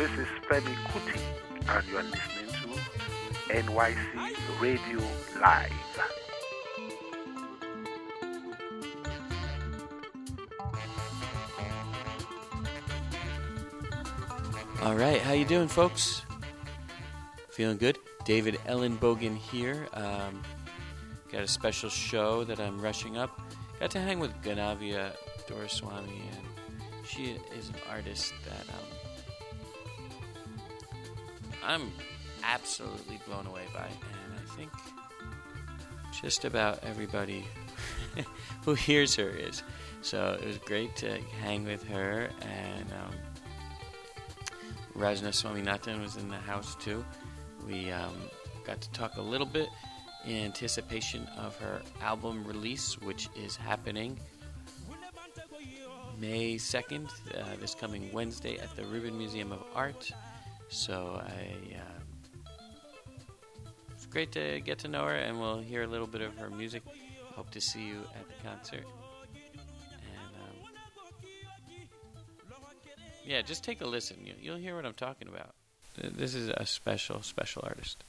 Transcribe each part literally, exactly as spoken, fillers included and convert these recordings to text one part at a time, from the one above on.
This is Femi Kuti, and you are listening to N Y C Radio Live. All right, how you doing, folks? Feeling good? David Ellenbogen here. Um, got a special show that I'm rushing up. Got to hang with Ganavia Doraiswamy, and she is an artist that um, I'm absolutely blown away by, and I think just about everybody who hears her is. So it was great to hang with her, and um, Rajna Swaminathan was in the house too. We um, got to talk a little bit in anticipation of her album release, which is happening May second, uh, this coming Wednesday at the Rubin Museum of Art. So I, uh, it's great to get to know her, and we'll hear a little bit of her music. Hope to see you at the concert. And um, yeah, just take a listen. You, you'll hear what I'm talking about. This is a special, special artist.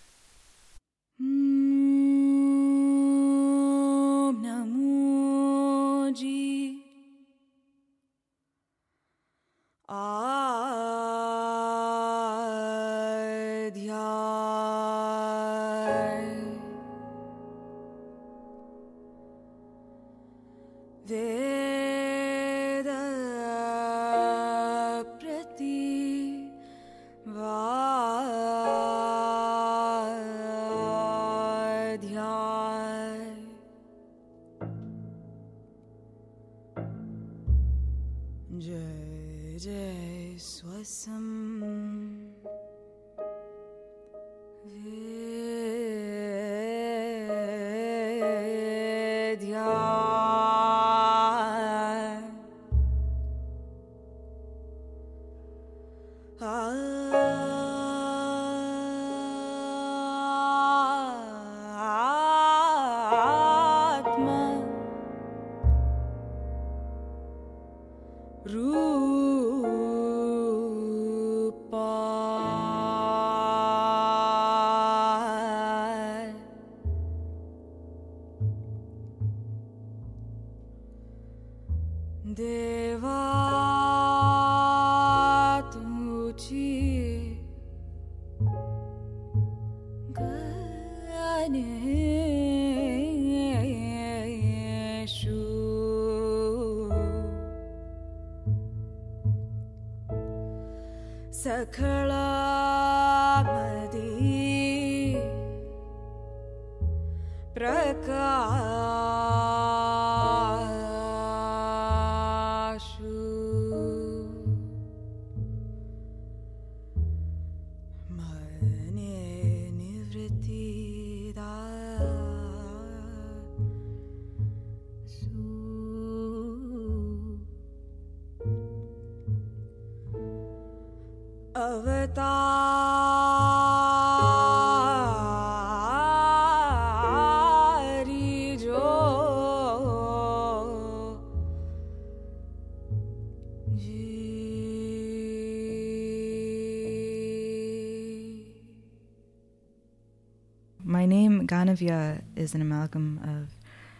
My name, Ganavya, is an amalgam of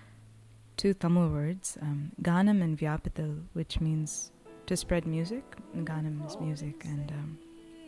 two Tamil words, um, Ganam and Vyapathil, which means to spread music. Ganam is music, and um,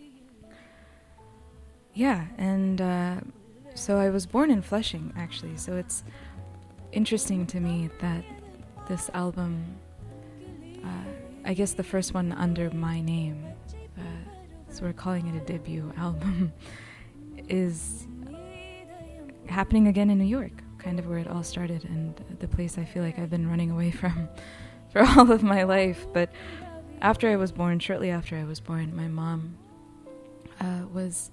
yeah, and uh, so I was born in Flushing, actually, so it's interesting to me that this album, uh, I guess the first one under my name, uh, so we're calling it a debut album, is happening again in New York, kind of where it all started, and the place I feel like I've been running away from for all of my life. But after I was born, shortly after I was born, my mom uh, was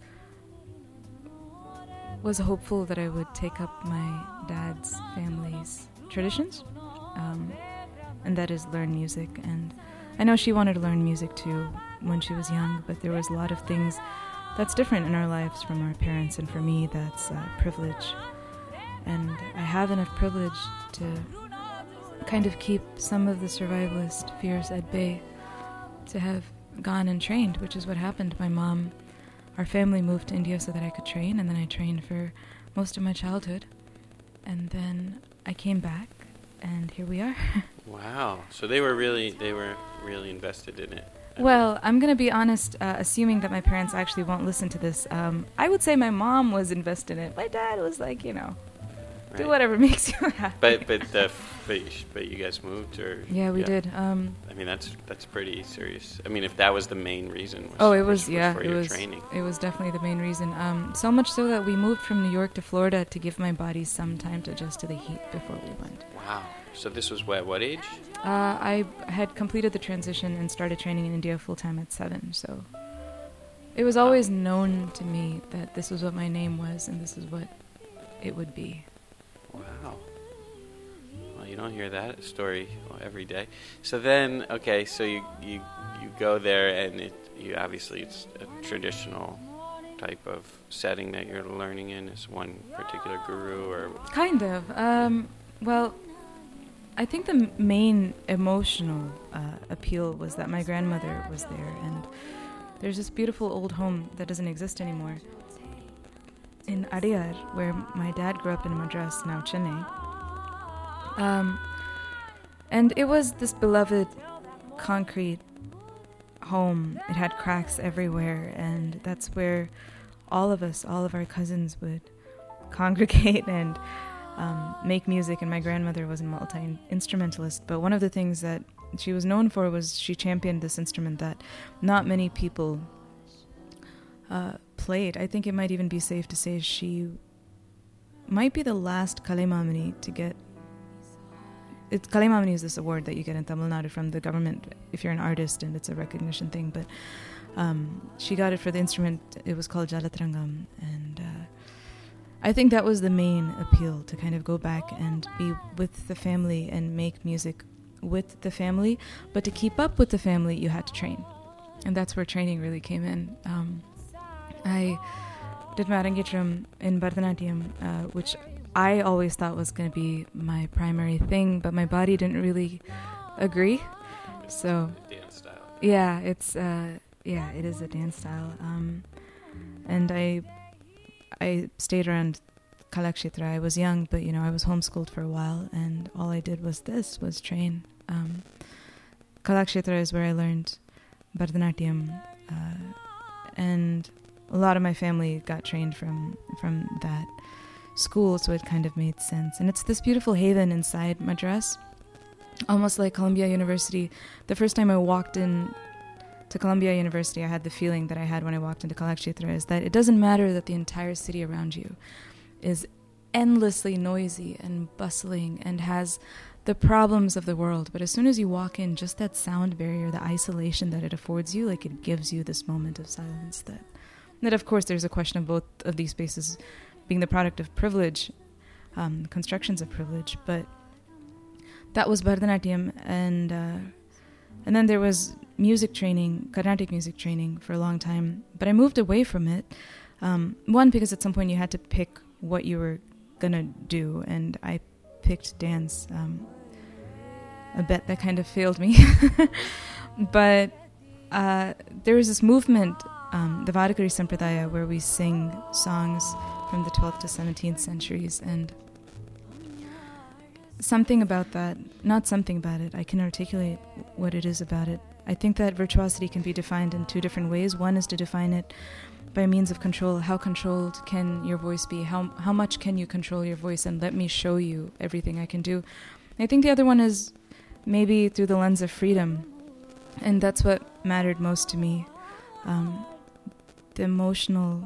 was hopeful that I would take up my dad's family's traditions, um, and that is learn music. And I know she wanted to learn music too when she was young, but there was a lot of things that's different in our lives from our parents, and for me that's uh, privilege. And I have enough privilege to kind of keep some of the survivalist fears at bay, to have gone and trained, which is what happened. My mom, our family moved to India so that I could train, and then I trained for most of my childhood. And then I came back, and here we are. Wow. So they were really, they were really invested in it. I Well, mean, I'm going to be honest, uh, assuming that my parents actually won't listen to this. Um, I would say my mom was invested in it. My dad was like, you know, do right. whatever makes you happy. But but the but you, sh- but you guys moved, or yeah, we did. Um, I mean, that's that's pretty serious. I mean, if that was the main reason. Was, oh, it was, was, yeah, was for it your was. training. It was definitely the main reason. Um, so much so that we moved from New York to Florida to give my body some time to adjust to the heat before we went. Wow. So this was what what age? Uh, I had completed the transition and started training in India full time at seven. So it was always known to me that this was what my name was and this is what it would be. Wow. Well, you don't hear that story every day. So then, okay, so you you, you go there, and it you obviously it's a traditional type of setting that you're learning in. Is one particular guru, or Kind of. Um, well, I think the m- main emotional uh, appeal was that my grandmother was there, and there's this beautiful old home that doesn't exist anymore in Adyar, where my dad grew up in Madras, now Chennai. Um, and it was this beloved concrete home. It had cracks everywhere, and that's where all of us, all of our cousins would congregate and um, make music. And my grandmother was a multi-instrumentalist, but one of the things that she was known for was she championed this instrument that not many people uh, played. I think it might even be safe to say she might be the last Kalemamani to get it. Kalemamani is this award that you get in Tamil Nadu from the government if you're an artist, and it's a recognition thing, but um, she got it for the instrument. It was called Jalatrangam, and uh, I think that was the main appeal, to kind of go back and be with the family and make music with the family. But to keep up with the family, you had to train, and that's where training really came in. Um, I did Marangitram in Bharatanatyam, uh, which I always thought was going to be my primary thing, but my body didn't really agree. So, dance style. yeah, it's uh, yeah, it is a dance style, um, and I I stayed around Kalakshetra. I was young, but you know, I was homeschooled for a while, and all I did was this was train. Um, Kalakshetra is where I learned Bharatanatyam, uh, and a lot of my family got trained from from that school, so it kind of made sense. And it's this beautiful haven inside Madras, almost like Columbia University. The first time I walked in to Columbia University, I had the feeling that I had when I walked into Kalakshetra, is that it doesn't matter that the entire city around you is endlessly noisy and bustling and has the problems of the world, but as soon as you walk in, just that sound barrier, the isolation that it affords you, like it gives you this moment of silence. That, that of course, there's a question of both of these spaces being the product of privilege, um, constructions of privilege, but that was Bharatanatyam, and uh, and then there was music training, Carnatic music training for a long time, but I moved away from it. Um, one, because at some point you had to pick what you were gonna do, and I picked dance. Um, a bet that kind of failed me, but uh, there was this movement, um, the Vadakari Sampradaya, where we sing songs from the twelfth to seventeenth centuries, and something about that, not something about it, I can articulate what it is about it. I think that virtuosity can be defined in two different ways. One is to define it by means of control. How controlled can your voice be? How how much can you control your voice, and let me show you everything I can do. I think the other one is maybe through the lens of freedom, and that's what mattered most to me. Um, the emotional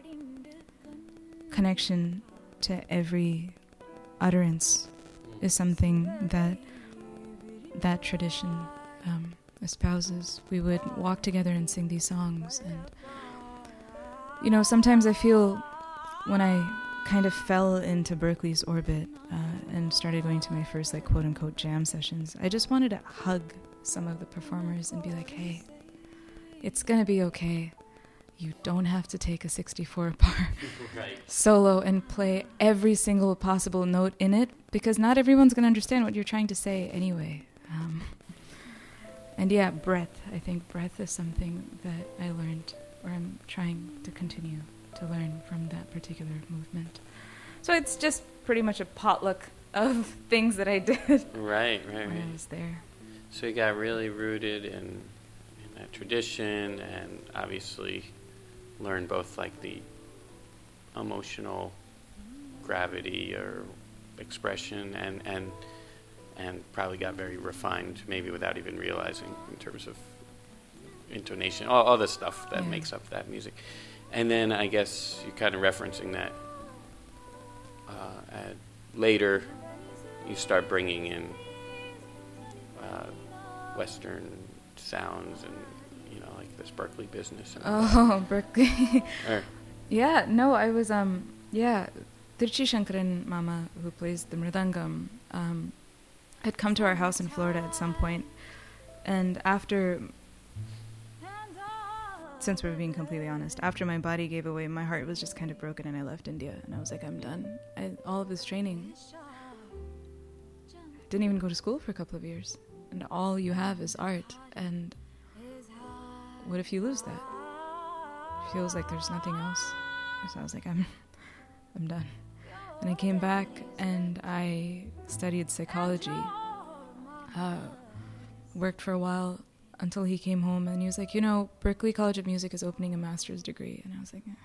connection to every utterance is something that that tradition um, espouses. We would walk together and sing these songs, and you know, sometimes I feel when I kind of fell into Berklee's orbit uh, and started going to my first, like, quote-unquote jam sessions, I just wanted to hug some of the performers and be like, hey, it's gonna be okay. You don't have to take a sixty-four bar right. solo and play every single possible note in it, because not everyone's gonna understand what you're trying to say anyway. Um, and yeah, breath. I think breath is something that I learned, or I'm trying to continue to learn from that particular movement. So it's just pretty much a potluck of things that I did right, right, when right. I was there. So you got really rooted in, in that tradition, and obviously learned both like the emotional gravity or expression, and and and probably got very refined, maybe without even realizing, in terms of intonation, all, all the stuff that Yeah. makes up that music. And then I guess you're kind of referencing that uh, at later you start bringing in uh, Western sounds and, you know, like this Berkeley business. And Oh, Berkeley. or, Yeah, no, I was, um, yeah, Tirchi Shankaran Mama, who plays the mridangam, um, had come to our house in Florida at some point, and after, since we're being completely honest, after my body gave away, my heart was just kind of broken, and I left India, and I was like, I'm done. I, all of this training, didn't even go to school for a couple of years, and all you have is art, and what if you lose that? Feels like there's nothing else. So I was like, I'm I'm done. And I came back and I studied psychology. Uh, worked for a while until he came home, and he was like, you know, Berklee College of Music is opening a master's degree. And I was like, eh.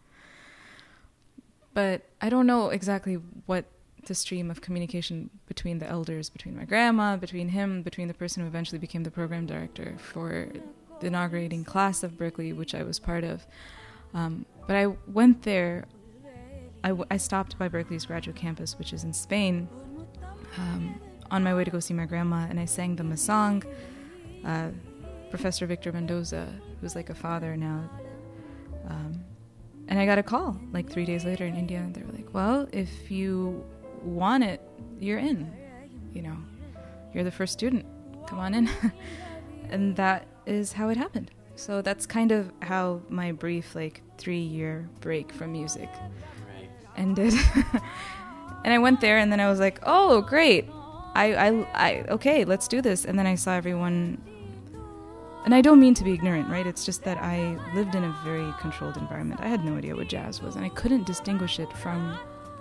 But I don't know exactly what the stream of communication between the elders, between my grandma, between him, between the person who eventually became the program director for the inaugurating class of Berklee, which I was part of. Um, but I went there, I, w- I stopped by Berkeley's graduate campus, which is in Spain, um, on my way to go see my grandma, and I sang them a song. Uh, Professor Victor Mendoza, who's like a father now, um, and I got a call like three days later in India, and they were like, well, if you want it, you're in, you know, you're the first student, come on in. And that is how it happened. So that's kind of how my brief, like, three-year break from music right. ended. And I went there, and then I was like, oh, great. I, I, I, okay, let's do this. And then I saw everyone, and I don't mean to be ignorant, right? It's just that I lived in a very controlled environment. I had no idea what jazz was, and I couldn't distinguish it from,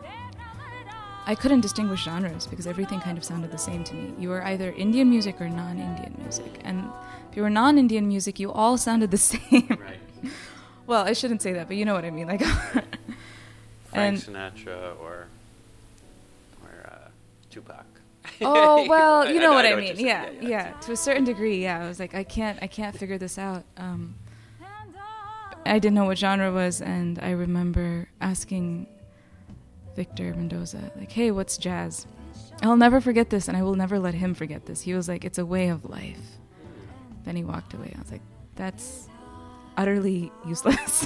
I couldn't distinguish genres because everything kind of sounded the same to me. You were either Indian music or non-Indian music. And if you were non-Indian music, you all sounded the same. Right. Well, I shouldn't say that, but you know what I mean. Like, Frank and Sinatra or or uh, Tupac. oh well, you know, what I, you're mean. saying. Yeah, yeah, yeah. To a certain degree, yeah. I was like, I can't, I can't figure this out. Um, I didn't know what genre was, and I remember asking Victor Mendoza, like, hey, what's jazz? I'll never forget this, and I will never let him forget this. He was like, it's a way of life. Then he walked away. I was like, that's utterly useless.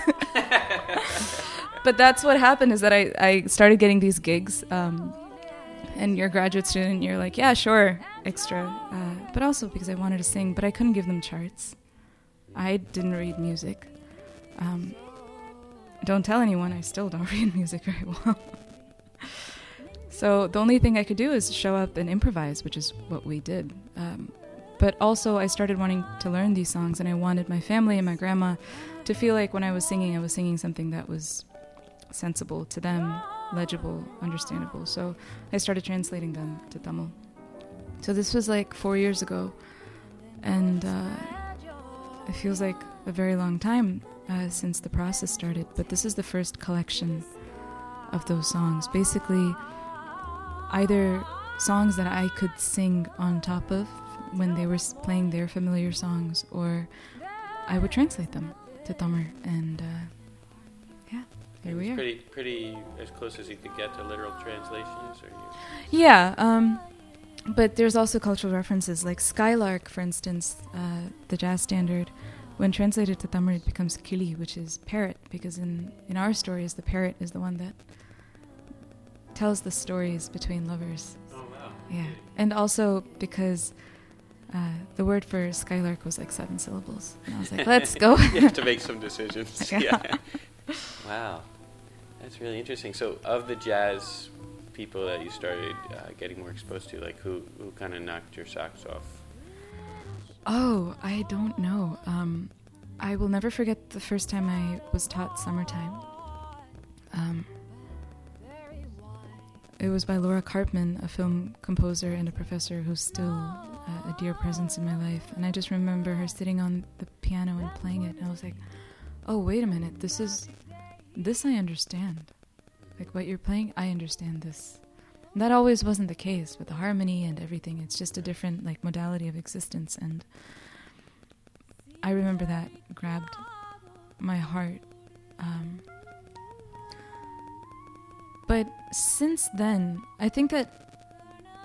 But that's what happened, is that I, I started getting these gigs, um, and you're a graduate student, you're like, yeah, sure, extra. Uh, but also because I wanted to sing, but I couldn't give them charts. I didn't read music. Um, don't tell anyone, I still don't read music very well. So the only thing I could do is show up and improvise, which is what we did. Um, but also I started wanting to learn these songs, and I wanted my family and my grandma to feel like when I was singing, I was singing something that was sensible to them, legible, understandable. So I started translating them to Tamil. So this was like four years ago, and uh, it feels like a very long time uh, since the process started, but this is the first collection of those songs. Basically, either songs that I could sing on top of when they were playing their familiar songs, or I would translate them to Tamil, and uh, yeah, here we It's are. pretty, pretty as close as you could get to literal translations, or you? Yeah, um, but there's also cultural references, like Skylark, for instance, uh, the jazz standard. When translated to Tamil, it becomes Kili, which is parrot, because in, in our stories, the parrot is the one that tells the stories between lovers. Oh wow! Yeah, and also because uh, the word for Skylark was like seven syllables, and I was like, let's go. You have to make some decisions. Yeah. Yeah. Wow, that's really interesting. So, of the jazz people that you started uh, getting more exposed to, like who who kind of knocked your socks off? Oh, I don't know. Um, I will never forget the first time I was taught Summertime. Um, it was by Laura Karpman, a film composer and a professor who's still uh, a dear presence in my life. And I just remember her sitting on the piano and playing it. And I was like, oh, wait a minute. This is, this I understand. Like what you're playing, I understand this. And that always wasn't the case with the harmony and everything. It's just a different like modality of existence. And I remember that grabbed my heart. Um, but since then, I think that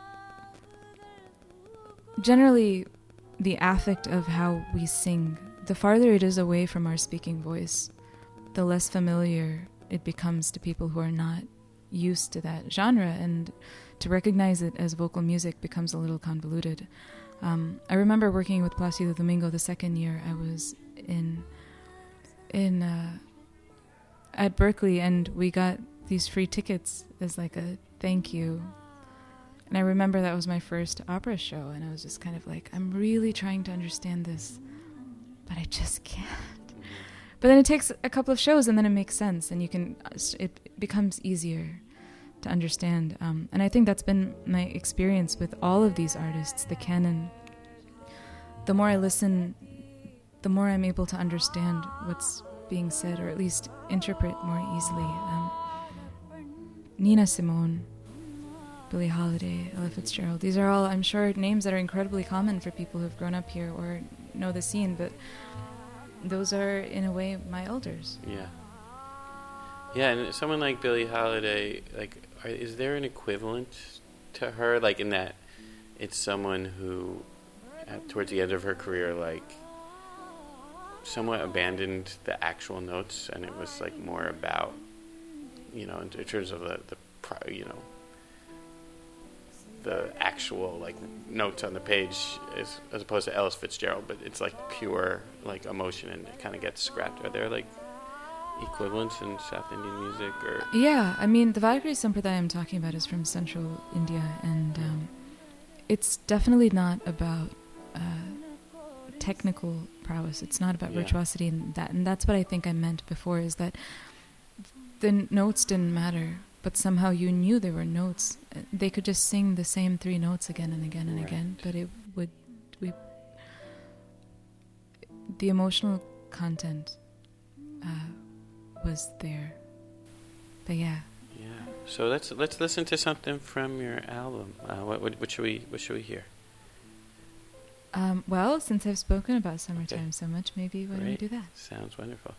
generally the affect of how we sing, the farther it is away from our speaking voice, the less familiar it becomes to people who are not used to that genre, and to recognize it as vocal music becomes a little convoluted. Um, I remember working with Placido Domingo the second year I was in in uh, at Berkeley, and we got these free tickets as like a thank you. And I remember that was my first opera show, and I was just kind of like, I'm really trying to understand this, but I just can't. But then it takes a couple of shows, and then it makes sense, and you can, it becomes easier to understand. Um, and I think that's been my experience with all of these artists, the canon. The more I listen, the more I'm able to understand what's being said, or at least interpret more easily. Um, Nina Simone, Billie Holiday, Ella Fitzgerald. These are all, I'm sure, names that are incredibly common for people who've grown up here or know the scene, but those are, in a way, my elders. Yeah. Yeah, and someone like Billie Holiday, like, are, is there an equivalent to her? Like, in that it's someone who, at, towards the end of her career, like, somewhat abandoned the actual notes, and it was, like, more about, you know, in, in terms of the, the, you know, the actual like notes on the page, as, as opposed to Ella Fitzgerald, but it's like pure like emotion, and it kind of gets scrapped. Are there like equivalents in South Indian music, or? Yeah, I mean, the Vagri Sampradaya I'm talking about is from Central India, and um, it's definitely not about uh, technical prowess. It's not about yeah. virtuosity, and that, and that's what I think I meant before, is that the n- notes didn't matter, but somehow you knew there were notes. They could just sing the same three notes again and again and right. again, but it would, we, the emotional content uh, was there. But yeah. Yeah. So let's let's listen to something from your album. Uh, what, what what should we what should we hear? Um, well, since I've spoken about Summertime okay. so much, maybe why Great. don't we do that? Sounds wonderful.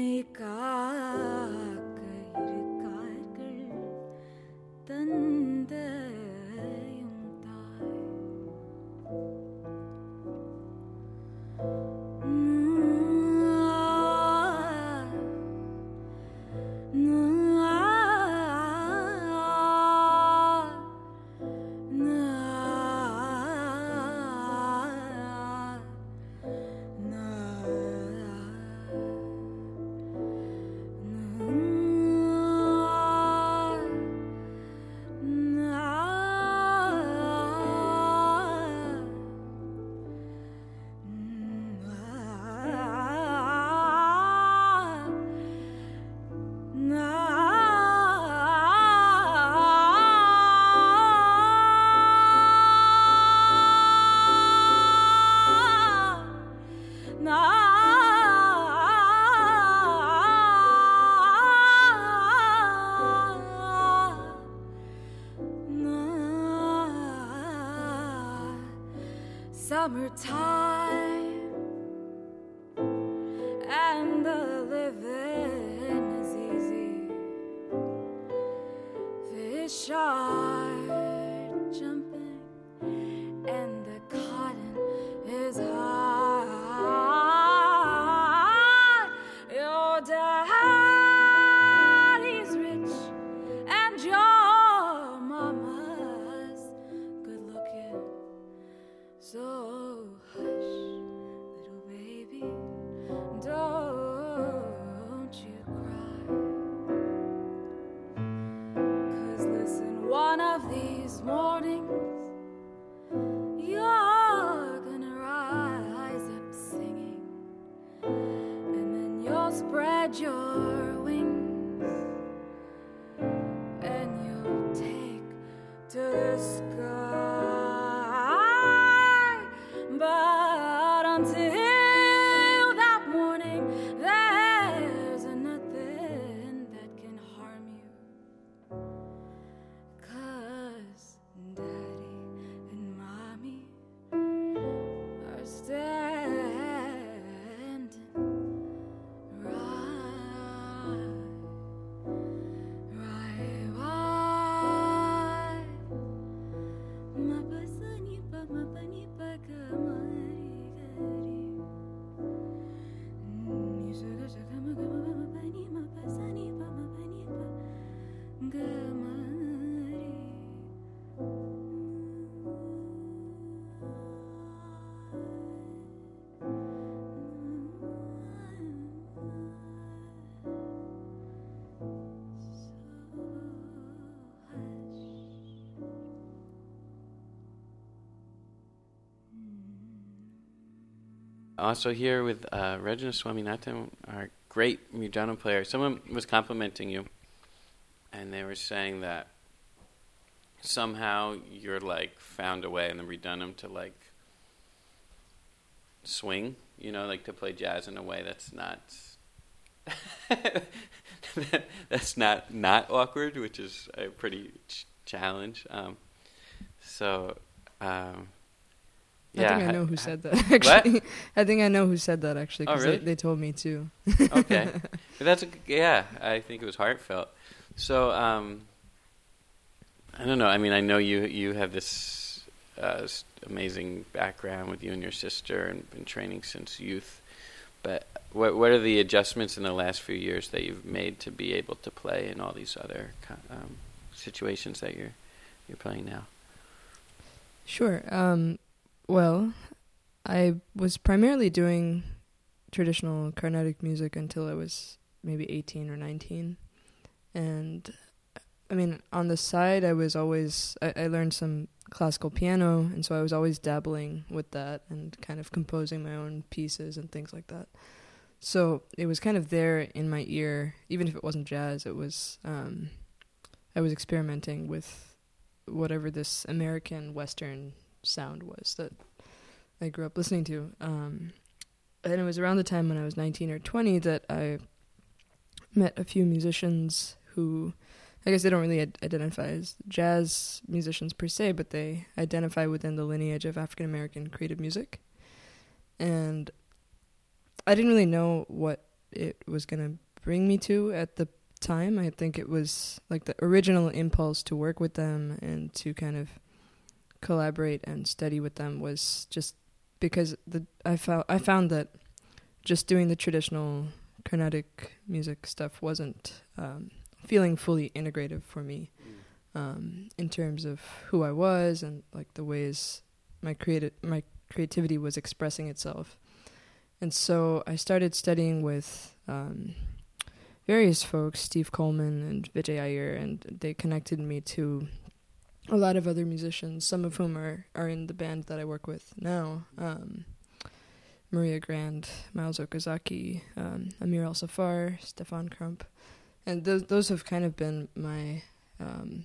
தந்த summertime, and the living is easy. Fish are jumping, and the cotton is high. Your daddy's rich, and your mama's good looking. So hush, little baby, don't you cry. 'Cause listen, one of these mornings you're gonna rise up singing, and then you'll spread your wings, and you'll take to the sky. But until that morning, there's nothing that can harm you. 'Cause Daddy and Mommy are standing right, right, right. Mapasanipa, mapanipa kamari gari. Nisuga shakama kama mapani, mapasanipa, mapanipa kamari. Also here with uh, Regina Swaminathan, our great mudana player. Someone was complimenting you, and they were saying that somehow you're like found a way in the Redunum to like swing, you know, like to play jazz in a way that's not that's not not awkward, which is a pretty ch- challenge. Um, so. Um, I Yeah, think I know ha- who ha- said that, actually. What? I think I know who said that, actually, Oh, because really? they, they told me too. Okay. But that's a, yeah, I think it was heartfelt. So, um, I don't know. I mean, I know you you have this uh, s- amazing background with you and your sister and been training since youth. But what what are the adjustments in the last few years that you've made to be able to play in all these other co- um, situations that you're you're playing now? Sure. Um, well, I was primarily doing traditional Carnatic music until I was maybe eighteen or nineteen. And, I mean, on the side, I was always, I, I learned some classical piano, and so I was always dabbling with that and kind of composing my own pieces and things like that. So it was kind of there in my ear, even if it wasn't jazz, it was, um, I was experimenting with whatever this American Western sound was that I grew up listening to. Um, and it was around the time when I was nineteen or twenty that I met a few musicians who, I guess they don't really ad- identify as jazz musicians per se, but they identify within the lineage of African American creative music. And I didn't really know what it was going to bring me to at the time. I think it was like the original impulse to work with them and to kind of collaborate and study with them was just because the I found I found that just doing the traditional Carnatic music stuff wasn't um, feeling fully integrative for me um, in terms of who I was and like the ways my creative my creativity was expressing itself. And so I started studying with um, various folks, Steve Coleman and Vijay Iyer, and they connected me to a lot of other musicians, some of whom are, are in the band that I work with now. Um, Maria Grand, Miles Okazaki, um, Amir Al-Safar, Stefan Crump. And those those have kind of been my, um,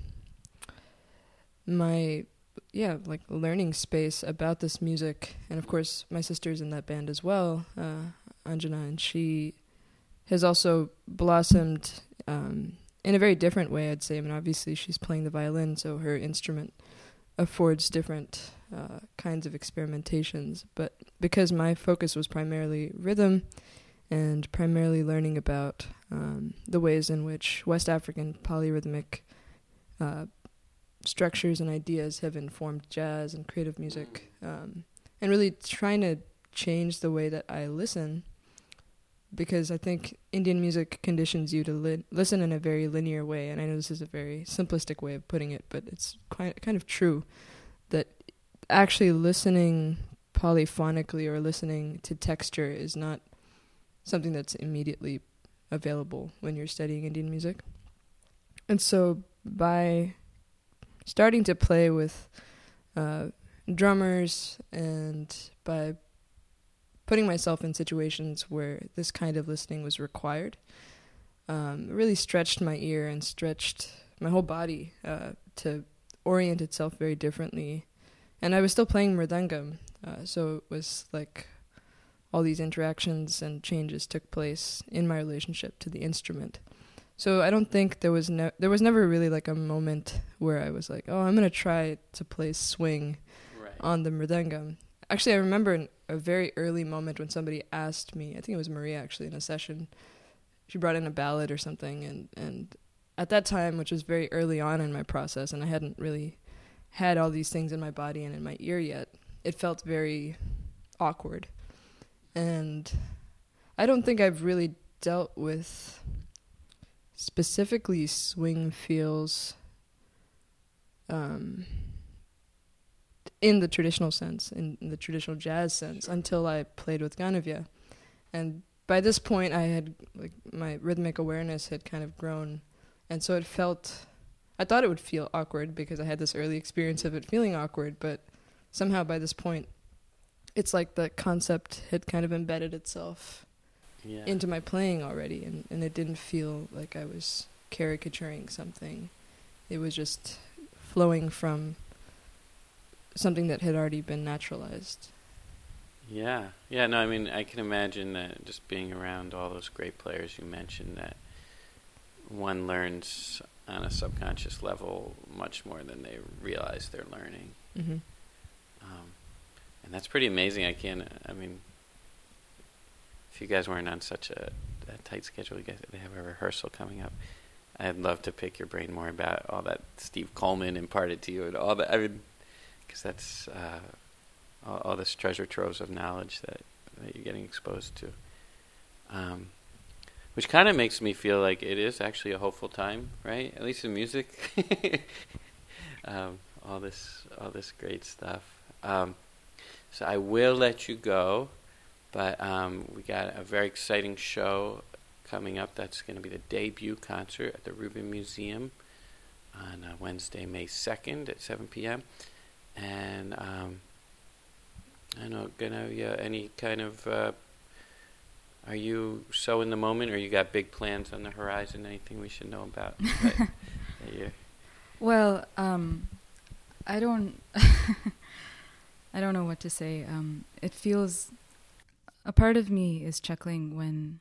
my, yeah, like learning space about this music. And of course, my sister's in that band as well, uh, Anjana, and she has also blossomed um, in a very different way, I'd say. I mean, obviously she's playing the violin, so her instrument affords different uh, kinds of experimentations. But because my focus was primarily rhythm and primarily learning about um, the ways in which West African polyrhythmic uh, structures and ideas have informed jazz and creative music, um, and really trying to change the way that I listen, because I think Indian music conditions you to li- listen in a very linear way, and I know this is a very simplistic way of putting it, but it's quite kind of true, that actually listening polyphonically or listening to texture is not something that's immediately available when you're studying Indian music. And so by starting to play with uh, drummers and by putting myself in situations where this kind of listening was required, um, it really stretched my ear and stretched my whole body uh, to orient itself very differently. And I was still playing mridangam, uh, so it was like all these interactions and changes took place in my relationship to the instrument. So I don't think there was ne- there was never really like a moment where I was like, oh, I'm going to try to play swing right. on the mridangam. Actually, I remember an, a very early moment when somebody asked me, I think it was Maria actually, in a session, she brought in a ballad or something, and, and at that time, which was very early on in my process, and I hadn't really had all these things in my body and in my ear yet, it felt very awkward. And I don't think I've really dealt with specifically swing feels um, in the traditional sense, in, in the traditional jazz sense, until I played with Ganavia. And by this point, I had, like, my rhythmic awareness had kind of grown, and so it felt, I thought it would feel awkward because I had this early experience of it feeling awkward, but somehow by this point, it's like the concept had kind of embedded itself yeah. into my playing already, and, and it didn't feel like I was caricaturing something. It was just flowing from something that had already been naturalized. Yeah. Yeah, no, I mean, I can imagine that just being around all those great players you mentioned, that one learns on a subconscious level much more than they realize they're learning. Mm-hmm. Um, and that's pretty amazing. I can't, I mean, if you guys weren't on such a, a tight schedule, you guys, they have a rehearsal coming up. I'd love to pick your brain more about all that Steve Coleman imparted to you and all that. I mean, because that's uh, all, all this treasure troves of knowledge that, that you're getting exposed to. Um, which kind of makes me feel like it is actually a hopeful time, right? At least in music. um, all this, all this great stuff. Um, so I will let you go, but um, we got a very exciting show coming up. That's going to be the debut concert at the Rubin Museum on uh, Wednesday, May second at seven p.m. And um, I don't know, gonna yeah, any kind of. Uh, are you so in the moment, or you got big plans on the horizon? Anything we should know about? that, that year? Well, um, I don't. I don't know what to say. Um, it feels. A part of me is chuckling when.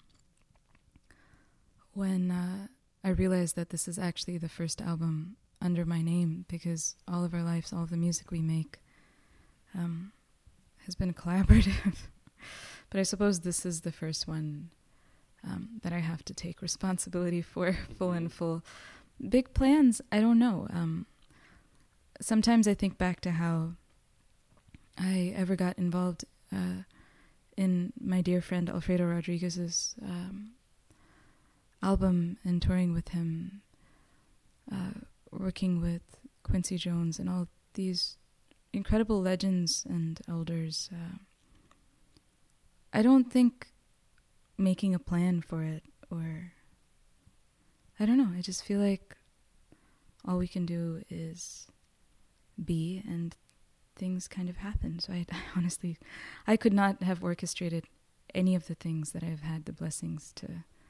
When uh, I realized that this is actually the first album under my name, because all of our lives, all of the music we make, um, has been collaborative. But I suppose this is the first one um, that I have to take responsibility for, full and full. Big plans, I don't know. Um, sometimes I think back to how I ever got involved uh, in my dear friend Alfredo Rodriguez's um, album and touring with him, uh, working with Quincy Jones and all these incredible legends and elders. Uh, I don't think making a plan for it, or I don't know, I just feel like all we can do is be, and things kind of happen. So I, I honestly, I could not have orchestrated any of the things that I've had the blessings to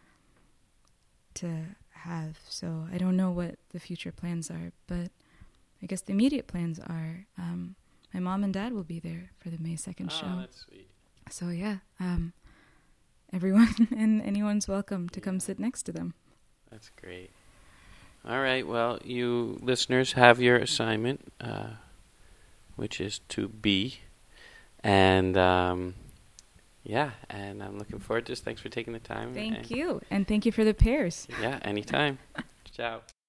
to have. So I don't know what the future plans are, but I guess the immediate plans are um, my mom and dad will be there for the May second oh, show. Oh, that's sweet. So yeah, um, everyone and anyone's welcome to yeah. come sit next to them. That's great. All right, well, you listeners have your assignment. Uh, which is to be. And um, yeah, and I'm looking forward to this. Thanks for taking the time. Thank and you. And thank you for the pears. Yeah, anytime. Ciao.